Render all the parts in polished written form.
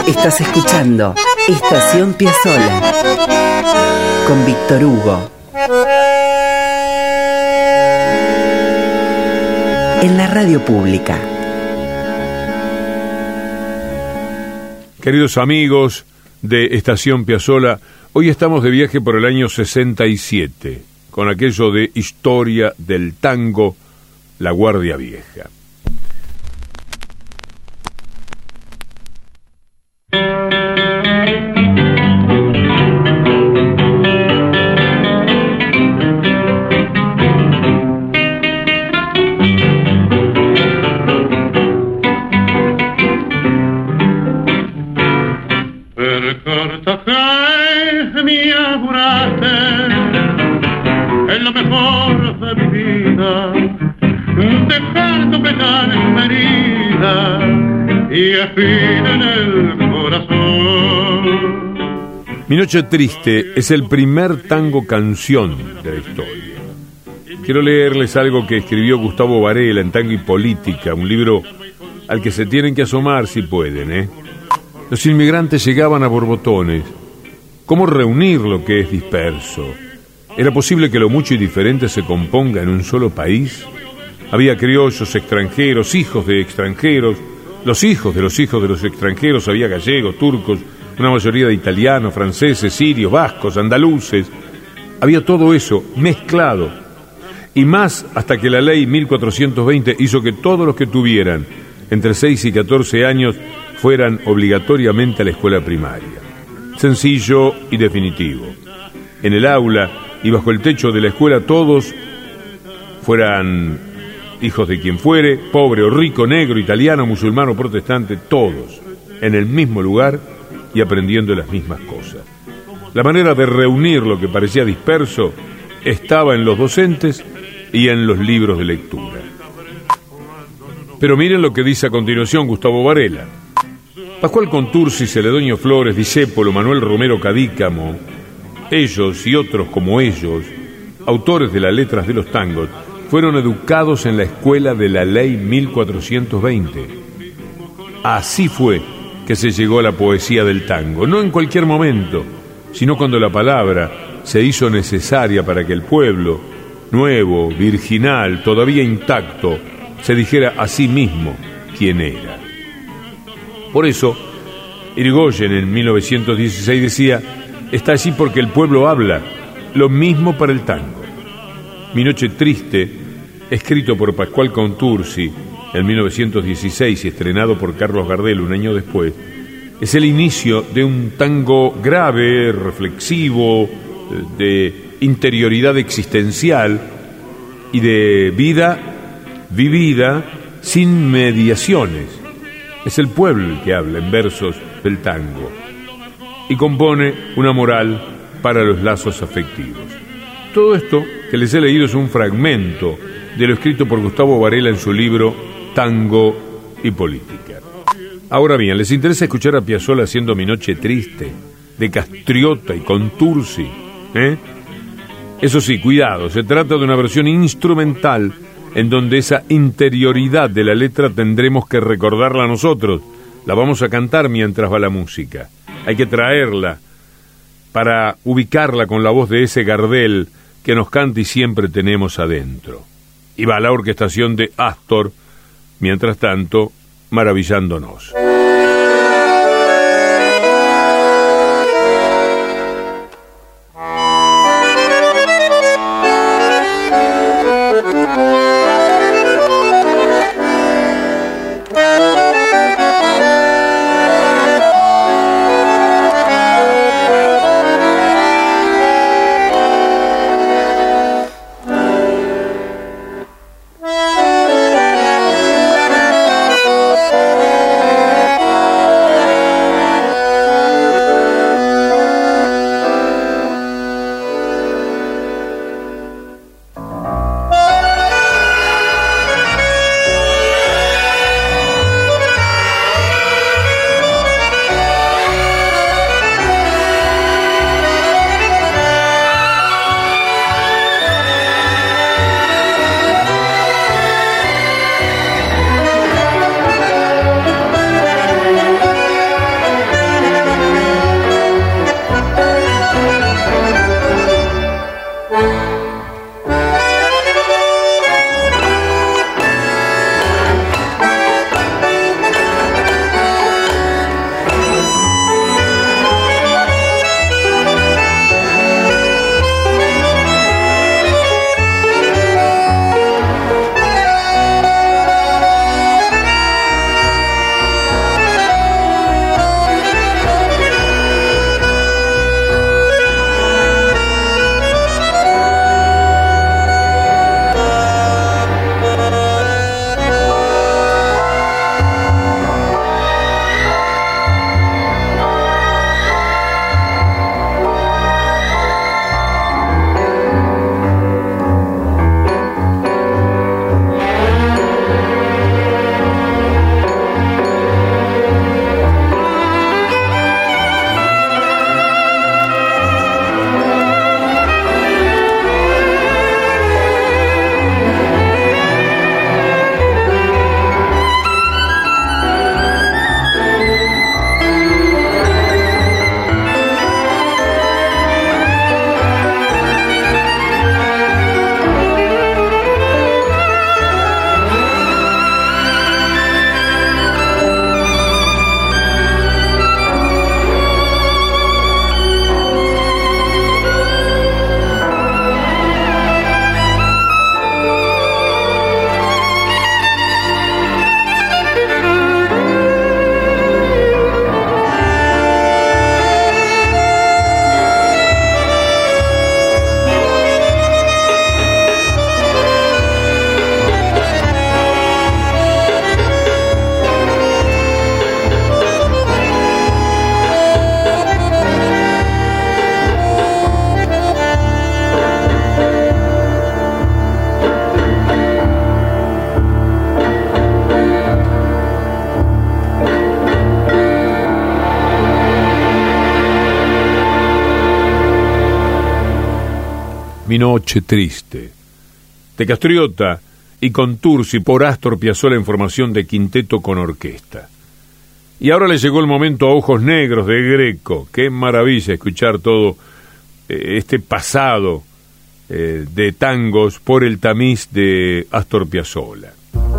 Estás escuchando Estación Piazzolla con Víctor Hugo. En la radio pública. Queridos amigos de Estación Piazzolla, hoy estamos de viaje por el año 67, con aquello de historia del tango, La Guardia Vieja. Mi Noche Triste es el primer tango canción de la historia. Quiero leerles algo que escribió Gustavo Varela en Tango y Política, un libro al que se tienen que asomar si pueden, Los inmigrantes llegaban a borbotones. ¿Cómo reunir lo que es disperso? ¿Era posible que lo mucho y diferente se componga en un solo país? Había criollos, extranjeros, hijos de extranjeros, los hijos de los extranjeros, había gallegos, turcos, una mayoría de italianos, franceses, sirios, vascos, andaluces. Había todo eso mezclado. Y más hasta que la ley 1420 hizo que todos los que tuvieran entre 6 y 14 años fueran obligatoriamente a la escuela primaria. Sencillo y definitivo. En el aula y bajo el techo de la escuela todos, fueran hijos de quien fuere, pobre o rico, negro, italiano, musulmán o protestante, todos en el mismo lugar y aprendiendo las mismas cosas. La manera de reunir lo que parecía disperso estaba en los docentes y en los libros de lectura. Pero miren lo que dice a continuación Gustavo Varela. Pascual Contursi, Celedonio Flores, Discépolo, Manuel Romero Cadícamo, ellos y otros como ellos, autores de las letras de los tangos, fueron educados en la escuela de la ley 1420. Así fue que se llegó a la poesía del tango, no en cualquier momento, sino cuando la palabra se hizo necesaria para que el pueblo, nuevo, virginal, todavía intacto, se dijera a sí mismo quién era. Por eso, Irigoyen en 1916 decía: está allí porque el pueblo habla, lo mismo para el tango. Mi Noche Triste, escrito por Pascual Contursi en 1916 y estrenado por Carlos Gardel un año después, es el inicio de un tango grave, reflexivo, de interioridad existencial y de vida vivida sin mediaciones. Es el pueblo el que habla en versos del tango y compone una moral para los lazos afectivos. Todo esto que les he leído es un fragmento de lo escrito por Gustavo Varela en su libro Tango y Política. Ahora bien, ¿les interesa escuchar a Piazzolla haciendo Mi Noche Triste, de Castriota y Contursi? Eso sí, cuidado, se trata de una versión instrumental en donde esa interioridad de la letra tendremos que recordarla nosotros. La vamos a cantar mientras va la música. Hay que traerla para ubicarla con la voz de ese Gardel que nos canta y siempre tenemos adentro. Y va la orquestación de Astor, mientras tanto, maravillándonos. Mi noche triste. De Castriota y Contursi por Astor Piazzolla en formación de quinteto con orquesta. Y ahora le llegó el momento a Ojos Negros de Greco. Qué maravilla escuchar todo este pasado de tangos por el tamiz de Astor Piazzolla.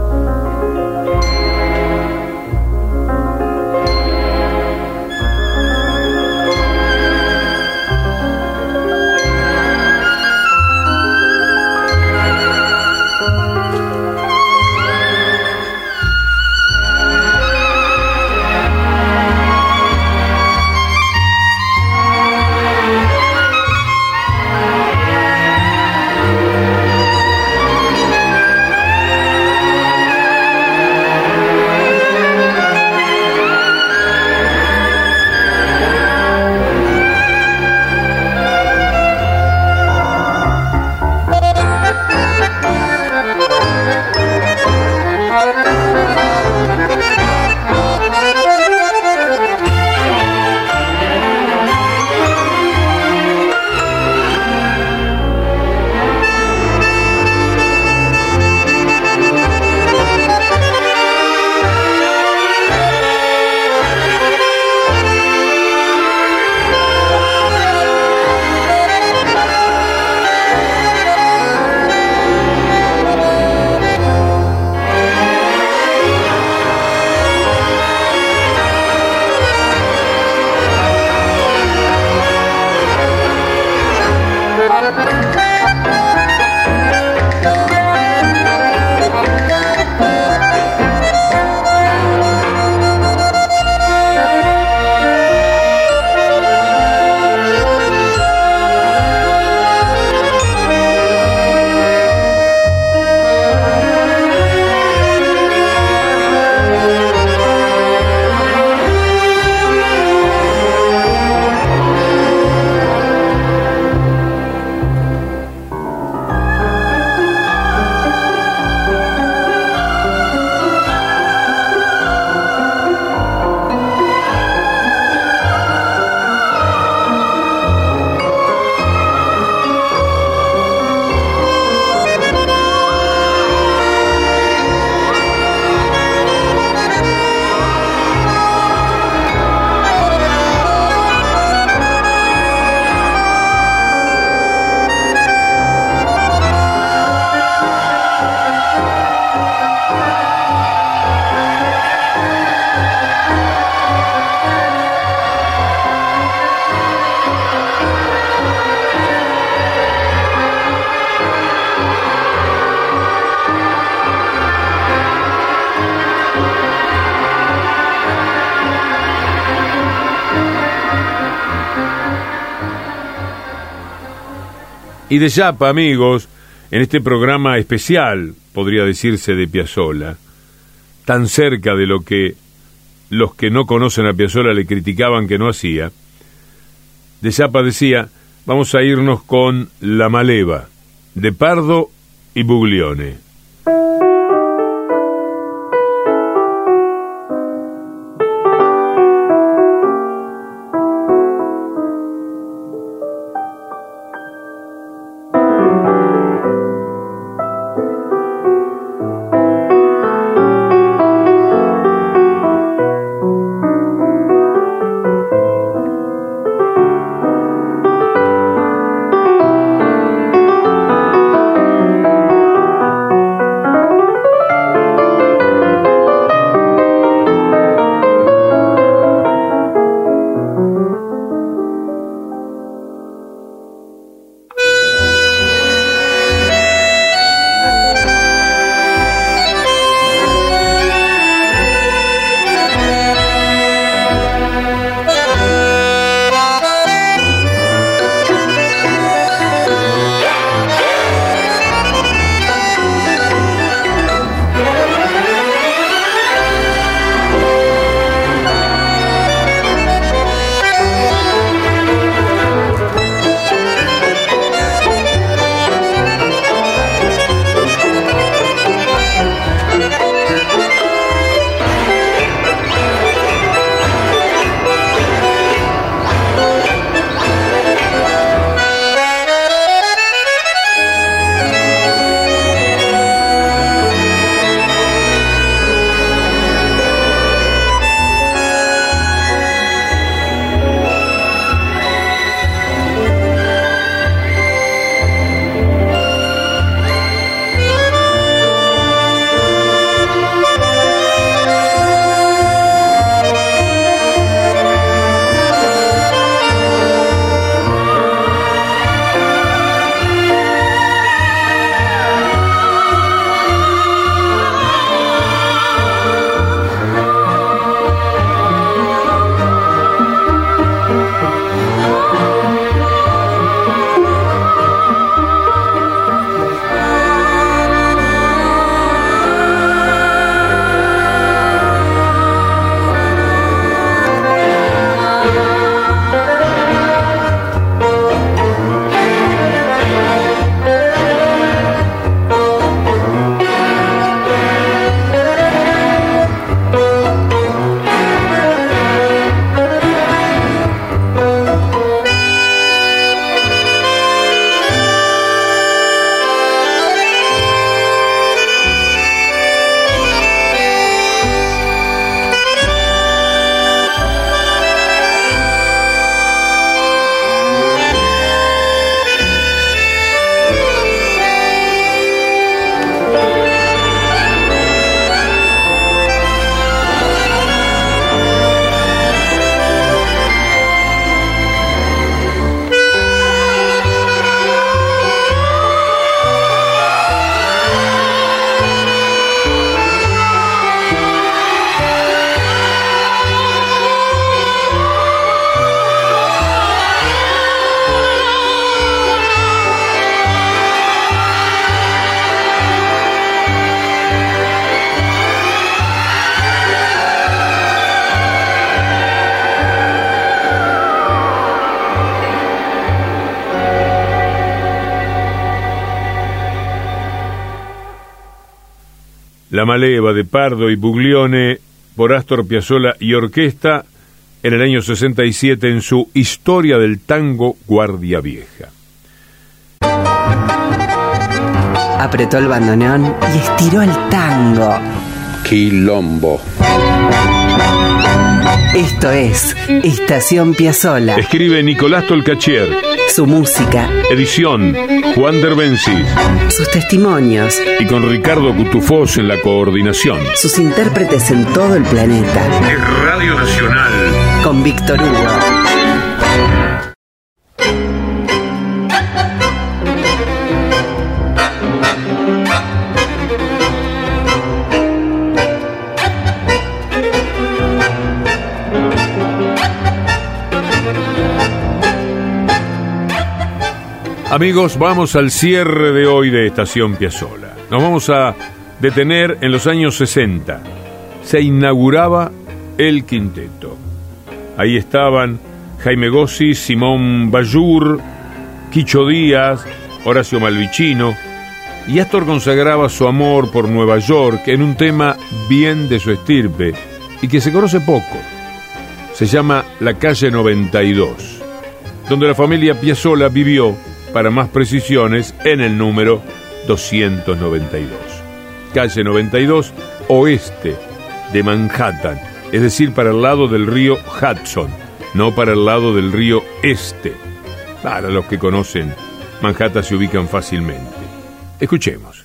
Y de Yapa, amigos, en este programa especial, podría decirse, de Piazzolla, tan cerca de lo que los que no conocen a Piazzolla le criticaban que no hacía, de Yapa decía, vamos a irnos con La Maleva, de Pardo y Buglione. La Maleva de Pardo y Buglione por Astor Piazzolla y orquesta en el año 67 en su Historia del Tango Guardia Vieja. Apretó el bandoneón y estiró el tango. Quilombo. Esto es Estación Piazzolla. Escribe Nicolás Tolcachier. Su música. Edición Juan Derbencis. Sus testimonios. Y con Ricardo Cutufós en la coordinación. Sus intérpretes en todo el planeta. Es Radio Nacional. Con Víctor Hugo. Amigos, vamos al cierre de hoy de Estación Piazzolla. Nos vamos a detener en los años 60. Se inauguraba el quinteto. Ahí estaban Jaime Gossi, Simón Bayur, Quicho Díaz, Horacio Malvicino, y Astor consagraba su amor por Nueva York en un tema bien de su estirpe y que se conoce poco. Se llama La Calle 92, donde la familia Piazzolla vivió, para más precisiones, en el número 292. Calle 92, oeste de Manhattan, es decir, para el lado del río Hudson, no para el lado del río Este. Para los que conocen, Manhattan se ubican fácilmente. Escuchemos.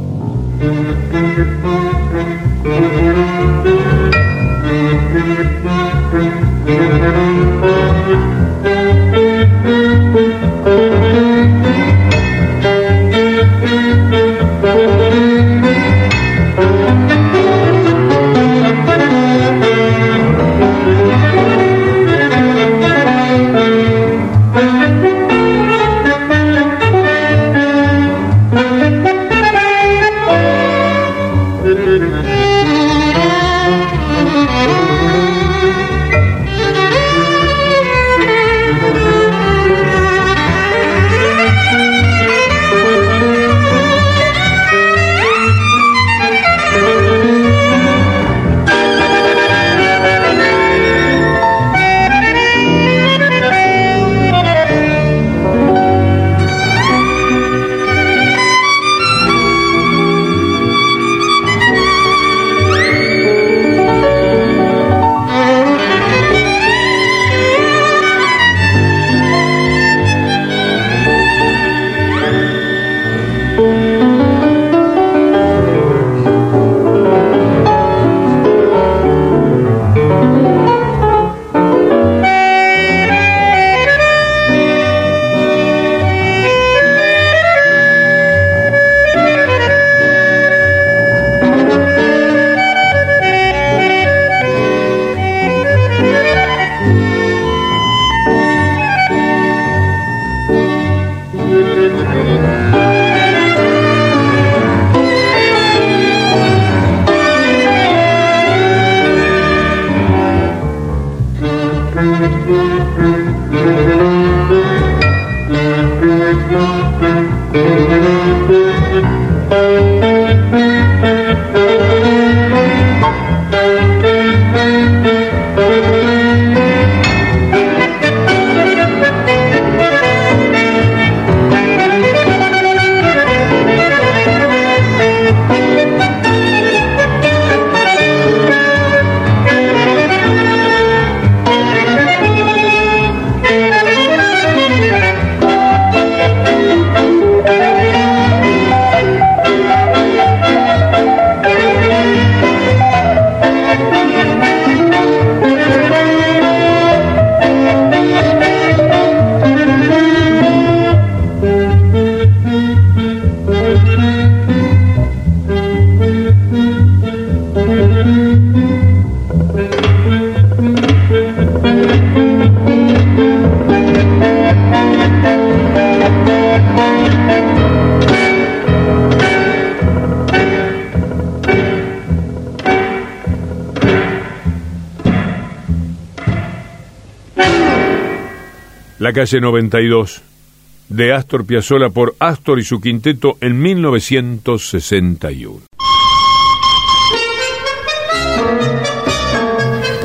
La Calle 92, de Astor Piazzolla por Astor y su quinteto en 1961.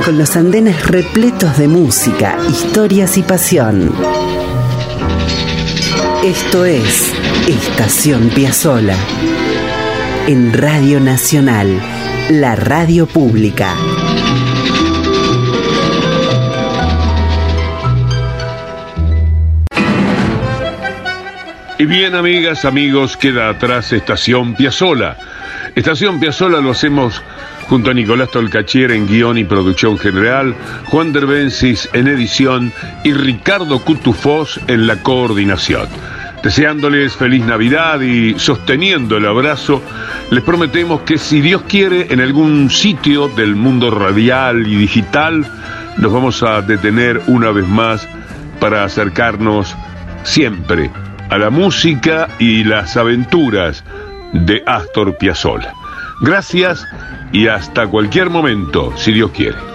con los andenes repletos de música, historias y pasión. Esto es Estación Piazzolla, en Radio Nacional, la radio pública. Y bien, amigas, amigos, queda atrás Estación Piazzolla. Estación Piazzolla lo hacemos junto a Nicolás Tolcachier en guión y producción general, Juan Derbencis en edición y Ricardo Cutufós en la coordinación. Deseándoles feliz Navidad y sosteniendo el abrazo, les prometemos que si Dios quiere, en algún sitio del mundo radial y digital, nos vamos a detener una vez más para acercarnos siempre a la música y las aventuras de Astor Piazzolla. Gracias y hasta cualquier momento, si Dios quiere.